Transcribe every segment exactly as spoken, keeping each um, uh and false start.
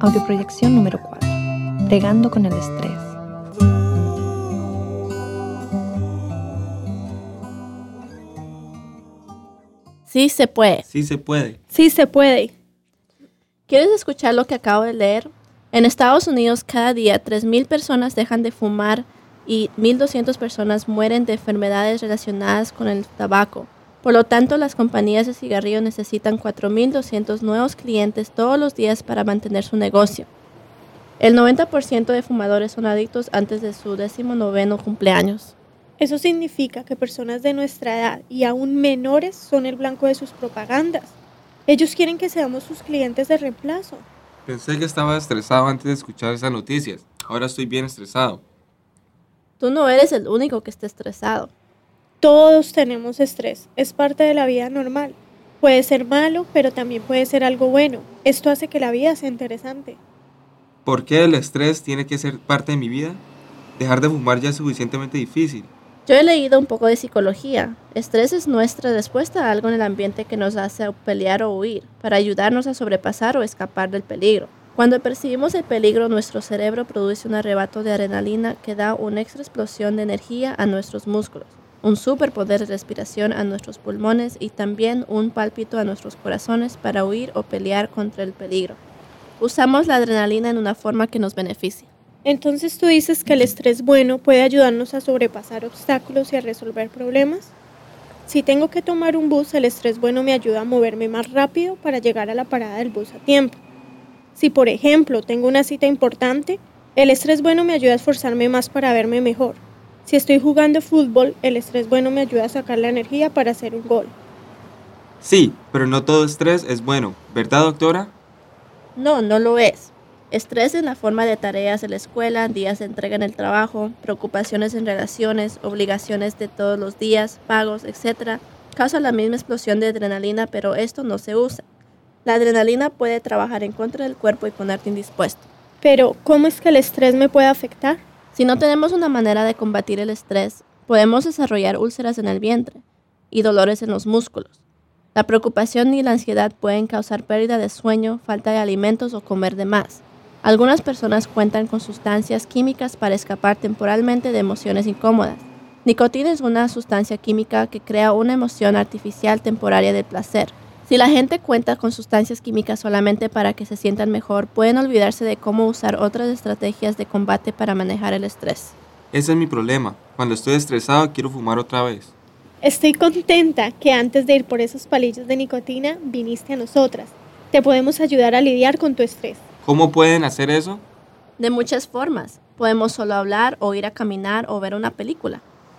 Audioproyección número cuatro. Bregando con el estrés. Sí se puede. Sí se puede. Sí se puede. ¿Quieres escuchar lo que acabo de leer? En Estados Unidos, cada día tres mil personas dejan de fumar y mil doscientas personas mueren de enfermedades relacionadas con el tabaco. Por lo tanto, las compañías de cigarrillos necesitan cuatro mil doscientos nuevos clientes todos los días para mantener su negocio. El noventa por ciento de fumadores son adictos antes de su décimo noveno cumpleaños. Eso significa que personas de nuestra edad y aún menores son el blanco de sus propagandas. Ellos quieren que seamos sus clientes de reemplazo. Pensé que estaba estresado antes de escuchar esas noticias. Ahora estoy bien estresado. Tú no eres el único que está estresado. Todos tenemos estrés. Es parte de la vida normal. Puede ser malo, pero también puede ser algo bueno. Esto hace que la vida sea interesante. ¿Por qué el estrés tiene que ser parte de mi vida? Dejar de fumar ya es suficientemente difícil. Yo he leído un poco de psicología. Estrés es nuestra respuesta a algo en el ambiente que nos hace pelear o huir, para ayudarnos a sobrepasar o escapar del peligro. Cuando percibimos el peligro, nuestro cerebro produce un arrebato de adrenalina que da una extra explosión de energía a nuestros músculos, un superpoder de respiración a nuestros pulmones y también un pálpito a nuestros corazones para huir o pelear contra el peligro. Usamos la adrenalina en una forma que nos beneficia. Entonces tú dices que el estrés bueno puede ayudarnos a sobrepasar obstáculos y a resolver problemas. Si tengo que tomar un bus, el estrés bueno me ayuda a moverme más rápido para llegar a la parada del bus a tiempo. Si por ejemplo tengo una cita importante, el estrés bueno me ayuda a esforzarme más para verme mejor. Si estoy jugando fútbol, el estrés bueno me ayuda a sacar la energía para hacer un gol. Sí, pero no todo estrés es bueno, ¿verdad, doctora? No, no lo es. Estrés en la forma de tareas de la escuela, días de entrega en el trabajo, preocupaciones en relaciones, obligaciones de todos los días, pagos, etcétera, causa la misma explosión de adrenalina, pero esto no se usa. La adrenalina puede trabajar en contra del cuerpo y ponerte indispuesto. Pero, ¿cómo es que el estrés me puede afectar? Si no tenemos una manera de combatir el estrés, podemos desarrollar úlceras en el vientre y dolores en los músculos. La preocupación y la ansiedad pueden causar pérdida de sueño, falta de alimentos o comer de más. Algunas personas cuentan con sustancias químicas para escapar temporalmente de emociones incómodas. Nicotina es una sustancia química que crea una emoción artificial temporaria de placer. Si la gente cuenta con sustancias químicas solamente para que se sientan mejor, pueden olvidarse de cómo usar otras estrategias de combate para manejar el estrés. Ese es mi problema. Cuando estoy estresado quiero fumar otra vez. Estoy contenta que antes de ir por esos palillos de nicotina viniste a nosotras. Te podemos ayudar a lidiar con tu estrés. ¿Cómo pueden hacer eso? De muchas formas. Podemos solo hablar o ir a caminar o ver una película.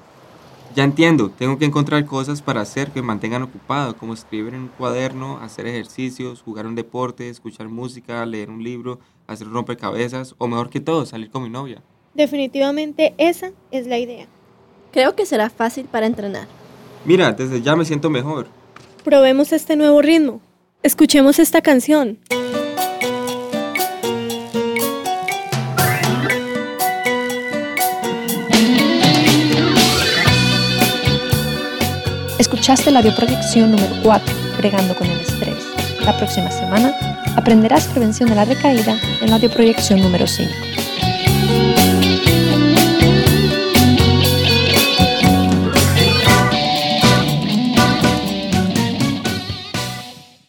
Ya entiendo, tengo que encontrar cosas para hacer que me mantengan ocupado, como escribir en un cuaderno, hacer ejercicios, jugar un deporte, escuchar música, leer un libro, hacer un rompecabezas o mejor que todo, salir con mi novia. Definitivamente esa es la idea. Creo que será fácil para entrenar. Mira, desde ya me siento mejor. Probemos este nuevo ritmo. Escuchemos esta canción. Escuchaste la audioproyección número cuatro, Bregando con el estrés. La próxima semana aprenderás prevención de la recaída en la audioproyección número cinco.